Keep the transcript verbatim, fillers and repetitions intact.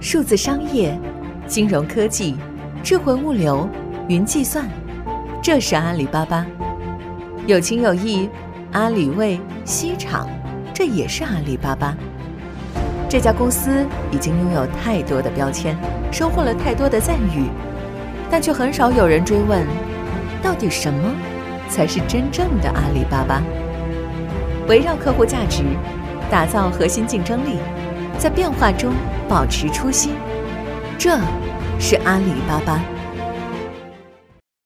数字商业、金融科技、智慧物流、云计算，这是阿里巴巴。有情有义，阿里味、西厂，这也是阿里巴巴。这家公司已经拥有太多的标签，收获了太多的赞誉，但却很少有人追问，到底什么才是真正的阿里巴巴？围绕客户价值，打造核心竞争力，在变化中保持初心，这是阿里巴巴。